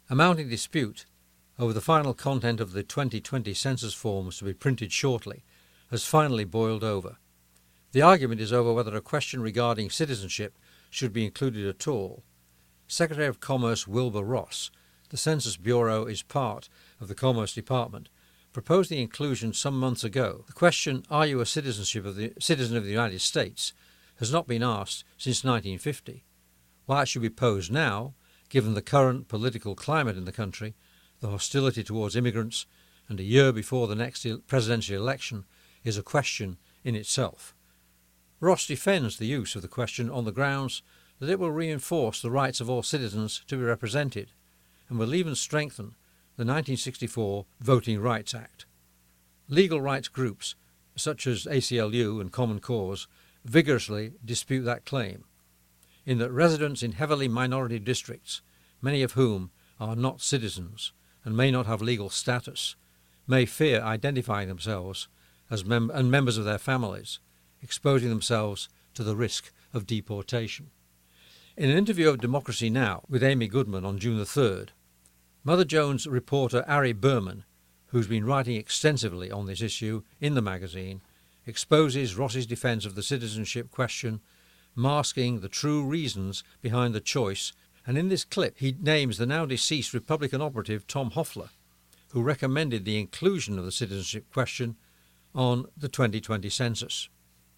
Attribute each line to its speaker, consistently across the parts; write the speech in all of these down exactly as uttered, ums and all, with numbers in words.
Speaker 1: A mounting dispute over the final content of the twenty twenty census forms to be printed shortly has finally boiled over. The argument is over whether a question regarding citizenship should be included at all. Secretary of Commerce Wilbur Ross, the Census Bureau is part of the Commerce Department, proposed the inclusion some months ago. The question, are you a citizenship of the, citizen of the United States, has not been asked since nineteen fifty. Why it should be posed now, given the current political climate in the country, the hostility towards immigrants, and a year before the next presidential election, is a question in itself. Ross defends the use of the question on the grounds that it will reinforce the rights of all citizens to be represented, and will even strengthen the nineteen sixty-four Voting Rights Act. Legal rights groups, such as A C L U and Common Cause, vigorously dispute that claim, in that residents in heavily minority districts, many of whom are not citizens and may not have legal status, may fear identifying themselves as mem- and members of their families, exposing themselves to the risk of deportation. In an interview of Democracy Now! With Amy Goodman on June the third, Mother Jones reporter Ari Berman, who's been writing extensively on this issue in the magazine, exposes Ross's defense of the citizenship question, masking the true reasons behind the choice, and in this clip he names the now deceased Republican operative Tom Hofeller, who recommended the inclusion of the citizenship question on the twenty twenty census.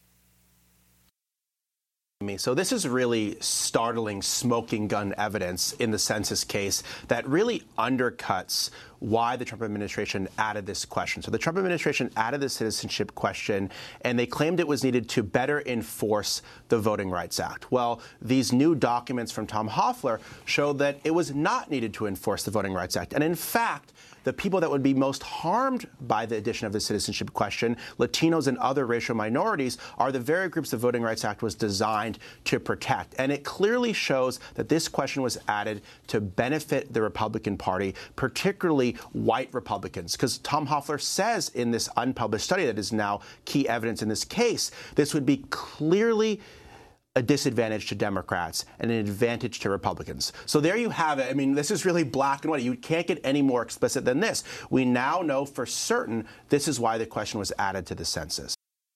Speaker 2: So this is really startling smoking gun evidence in the census case that really undercuts why the Trump administration added this question. So the Trump administration added the citizenship question, and they claimed it was needed to better enforce the Voting Rights Act. Well, these new documents from Tom Hofeller show that it was not needed to enforce the Voting Rights Act. And in fact, the people that would be most harmed by the addition of the citizenship question, Latinos and other racial minorities, are the very groups the Voting Rights Act was designed to protect. And it clearly shows that this question was added to benefit the Republican Party, particularly white Republicans. Because Tom Hofeller says in this unpublished study that is now key evidence in this case, this would be clearly a disadvantage to Democrats and an advantage to Republicans. So there you have it. I mean, this is really black and white. You can't get any more explicit than this. We now know for certain this is why the question was added to the census.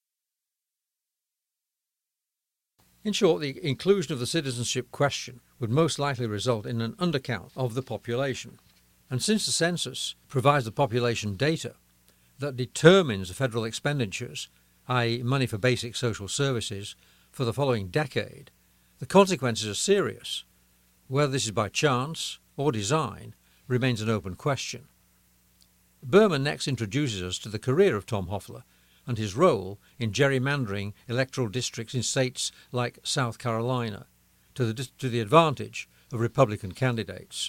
Speaker 1: In short, the inclusion of the citizenship question would most likely result in an undercount of the population. And since the census provides the population data that determines the federal expenditures, that is money for basic social services, for the following decade, the consequences are serious. Whether this is by chance or design remains an open question. Berman next introduces us to the career of Tom Hofeller and his role in gerrymandering electoral districts in states like South Carolina to the, to the advantage of Republican candidates.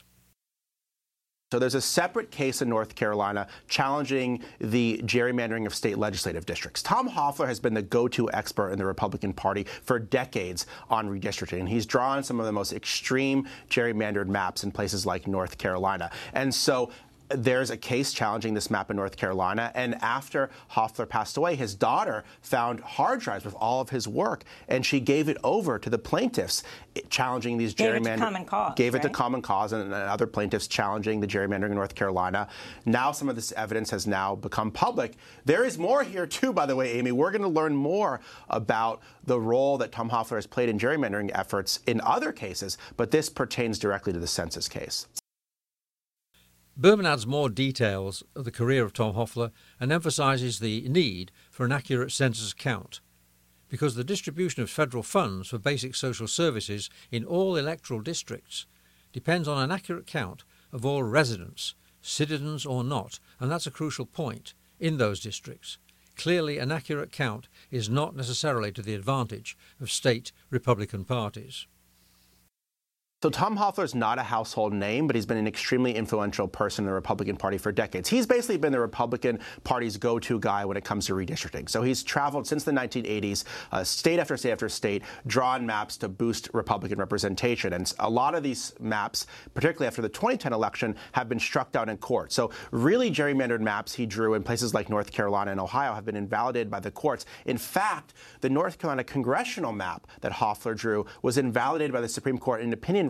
Speaker 2: So there's a separate case in North Carolina challenging the gerrymandering of state legislative districts. Tom Hofeller has been the go-to expert in the Republican Party for decades on redistricting, and he's drawn some of the most extreme gerrymandered maps in places like North Carolina. And so there's a case challenging this map in North Carolina, and after Hofeller passed away, his daughter found hard drives with all of his work, and she gave it over to the plaintiffs challenging these gerrymandering.
Speaker 3: Gave it to Common Cause,
Speaker 2: Gave it
Speaker 3: right?
Speaker 2: to Common Cause and, and other plaintiffs challenging the gerrymandering in North Carolina. Now some of this evidence has now become public. There is more here, too, by the way, Amy. We're going to learn more about the role that Tom Hofeller has played in gerrymandering efforts in other cases, but this pertains directly to the census case.
Speaker 1: Berman adds more details of the career of Tom Hofeller and emphasizes the need for an accurate census count, because the distribution of federal funds for basic social services in all electoral districts depends on an accurate count of all residents, citizens or not, and that's a crucial point in those districts. Clearly, an accurate count is not necessarily to the advantage of state Republican parties.
Speaker 2: So Tom Hofeller is not a household name, but he's been an extremely influential person in the Republican Party for decades. He's basically been the Republican Party's go-to guy when it comes to redistricting. So he's traveled since the nineteen eighties, uh, state after state after state, drawn maps to boost Republican representation. And a lot of these maps, particularly after the twenty ten election, have been struck down in court. So really gerrymandered maps he drew in places like North Carolina and Ohio have been invalidated by the courts. In fact, the North Carolina congressional map that Hofeller drew was invalidated by the Supreme Court in an opinion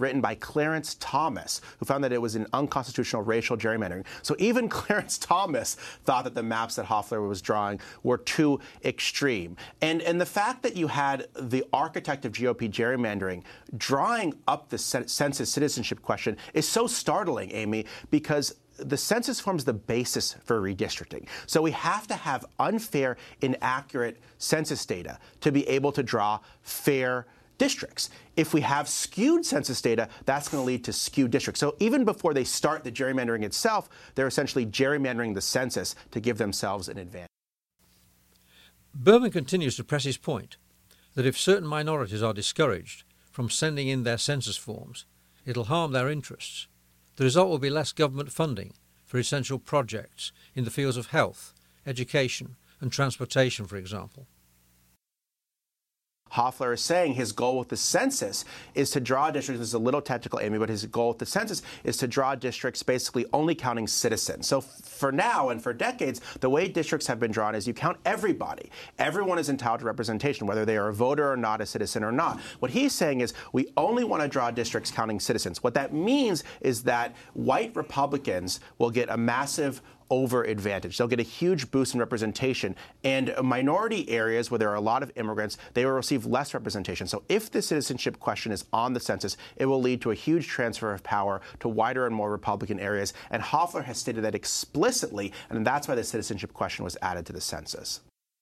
Speaker 2: written by Clarence Thomas, who found that it was an unconstitutional racial gerrymandering. So even Clarence Thomas thought that the maps that Hofeller was drawing were too extreme. And, and the fact that you had the architect of G O P gerrymandering drawing up the census citizenship question is so startling, Amy, because the census forms the basis for redistricting. So we have to have unfair, inaccurate census data to be able to draw fair districts. If we have skewed census data, that's going to lead to skewed districts. So even before they start the gerrymandering itself, they're essentially gerrymandering the census to give themselves an advantage.
Speaker 1: Berman continues to press his point that if certain minorities are discouraged from sending in their census forms, it'll harm their interests. The result will be less government funding for essential projects in the fields of health, education, and transportation, for example.
Speaker 2: Hofeller is saying his goal with the census is to draw districts. This is a little technical, Amy, but his goal with the census is to draw districts basically only counting citizens. So for now and for decades, the way districts have been drawn is you count everybody. Everyone is entitled to representation, whether they are a voter or not, a citizen or not. What he's saying is we only want to draw districts counting citizens. What that means is that white Republicans will get a massive over advantage. They'll get a huge boost in representation, and minority areas where there are a lot of immigrants, they will receive less representation. So if the citizenship question is on the census, it will lead to a huge transfer of power to wider and more Republican areas, and Hofeller has stated that explicitly, and that's why the citizenship question was added to the census.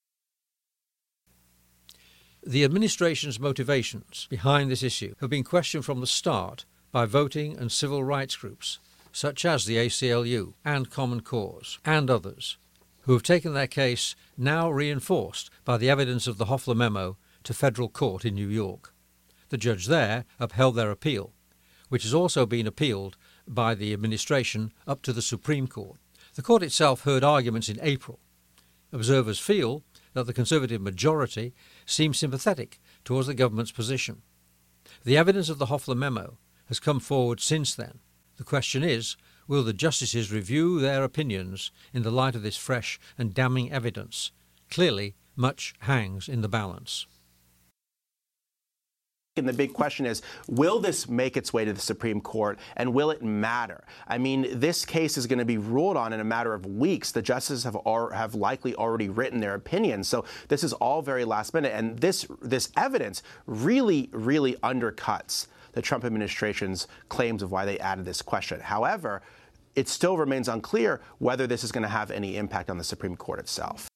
Speaker 1: The administration's motivations behind this issue have been questioned from the start by voting and civil rights groups such as the A C L U and Common Cause, and others, who have taken their case, now reinforced by the evidence of the Hofeller memo, to federal court in New York. The judge there upheld their appeal, which has also been appealed by the administration up to the Supreme Court. The court itself heard arguments in April. Observers feel that the Conservative majority seems sympathetic towards the government's position. The evidence of the Hofeller memo has come forward since then. The question is, will the justices review their opinions in the light of this fresh and damning evidence? Clearly, much hangs in the balance.
Speaker 2: And the big question is, will this make its way to the Supreme Court, and will it matter? I mean, this case is going to be ruled on in a matter of weeks. The justices have al- have likely already written their opinions, so this is all very last minute. And this this evidence really, really undercuts the Trump administration's claims of why they added this question. However, it still remains unclear whether this is going to have any impact on the Supreme Court itself.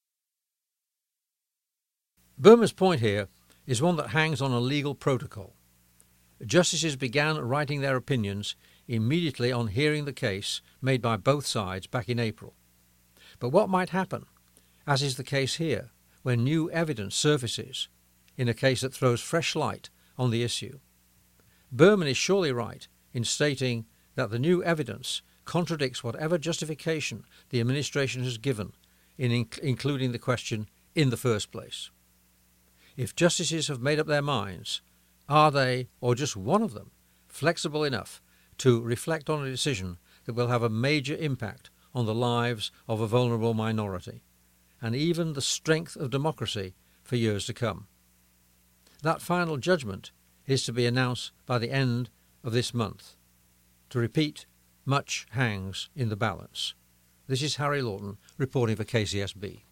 Speaker 1: Berman's point here is one that hangs on a legal protocol. Justices began writing their opinions immediately on hearing the case made by both sides back in April. But what might happen, as is the case here, when new evidence surfaces in a case that throws fresh light on the issue? Berman is surely right in stating that the new evidence contradicts whatever justification the administration has given in inc- including the question in the first place. If justices have made up their minds, are they, or just one of them, flexible enough to reflect on a decision that will have a major impact on the lives of a vulnerable minority, and even the strength of democracy for years to come? That final judgment is to be announced by the end of this month. To repeat, much hangs in the balance. This is Harry Lawton reporting for K C S B.